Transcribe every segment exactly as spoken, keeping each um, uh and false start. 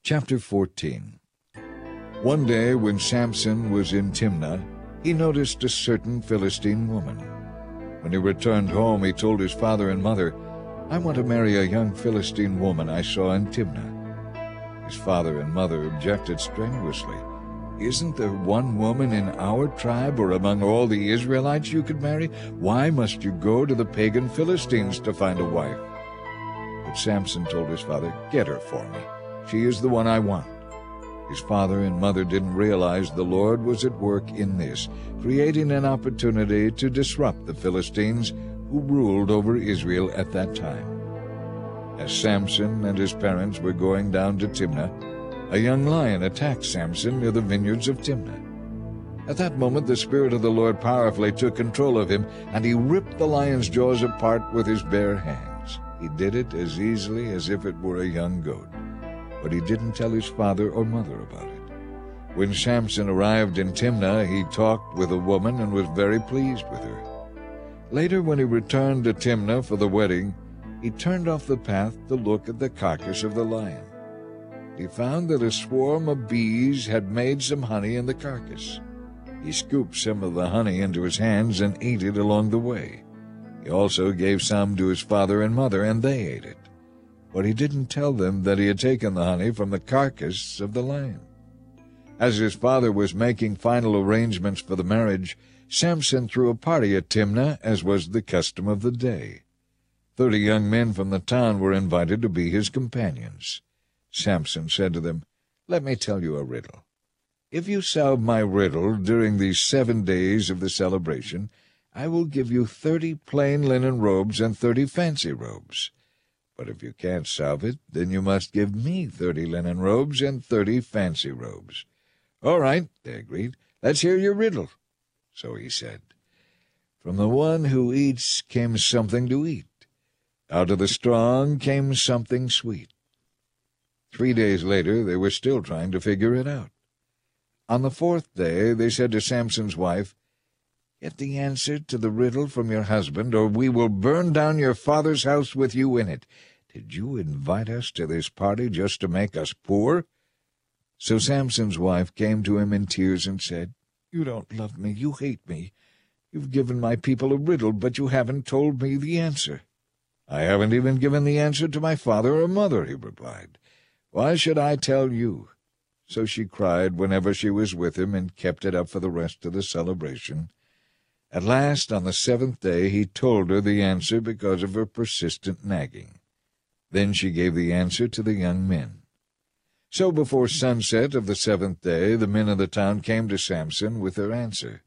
Chapter fourteen. One day when Samson was in Timnah, he noticed a certain Philistine woman. When he returned home, he told his father and mother, "I want to marry a young Philistine woman I saw in Timnah." His father and mother objected strenuously. "Isn't there one woman in our tribe or among all the Israelites you could marry? Why must you go to the pagan Philistines to find a wife?" But Samson told his father, "Get her for me. She is the one I want." His father and mother didn't realize the Lord was at work in this, creating an opportunity to disrupt the Philistines who ruled over Israel at that time. As Samson and his parents were going down to Timnah, a young lion attacked Samson near the vineyards of Timnah. At that moment the Spirit of the Lord powerfully took control of him, and he ripped the lion's jaws apart with his bare hands. He did it as easily as if it were a young goat. But he didn't tell his father or mother about it. When Samson arrived in Timnah, he talked with a woman and was very pleased with her. Later, when he returned to Timnah for the wedding, he turned off the path to look at the carcass of the lion. He found that a swarm of bees had made some honey in the carcass. He scooped some of the honey into his hands and ate it along the way. He also gave some to his father and mother, and they ate it. But he didn't tell them that he had taken the honey from the carcass of the lion. As his father was making final arrangements for the marriage, Samson threw a party at Timnah, as was the custom of the day. Thirty young men from the town were invited to be his companions. Samson said to them, "Let me tell you a riddle. If you solve my riddle during these seven days of the celebration, I will give you thirty plain linen robes and thirty fancy robes. But if you can't solve it, then you must give me thirty linen robes and thirty fancy robes." "All right," they agreed. "Let's hear your riddle." So he said, "From the one who eats came something to eat. Out of the strong came something sweet." Three days later they were still trying to figure it out. On the fourth day they said to Samson's wife, "Get the answer to the riddle from your husband, or we will burn down your father's house with you in it. Did you invite us to this party just to make us poor?" So Samson's wife came to him in tears and said, "You don't love me. You hate me. You've given my people a riddle, but you haven't told me the answer." "I haven't even given the answer to my father or mother," he replied. "Why should I tell you?" So she cried whenever she was with him and kept it up for the rest of the celebration. At last, on the seventh day, he told her the answer because of her persistent nagging. Then she gave the answer to the young men. So before sunset of the seventh day, the men of the town came to Samson with their answer.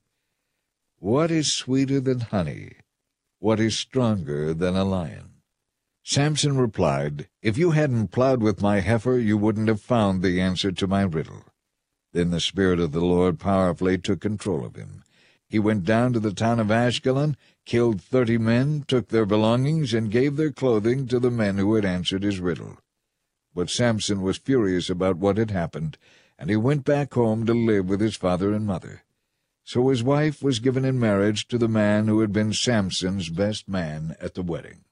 "What is sweeter than honey? What is stronger than a lion?" Samson replied, "If you hadn't plowed with my heifer, you wouldn't have found the answer to my riddle." Then the Spirit of the Lord powerfully took control of him. He went down to the town of Ashkelon, killed thirty men, took their belongings, and gave their clothing to the men who had answered his riddle. But Samson was furious about what had happened, and he went back home to live with his father and mother. So his wife was given in marriage to the man who had been Samson's best man at the wedding.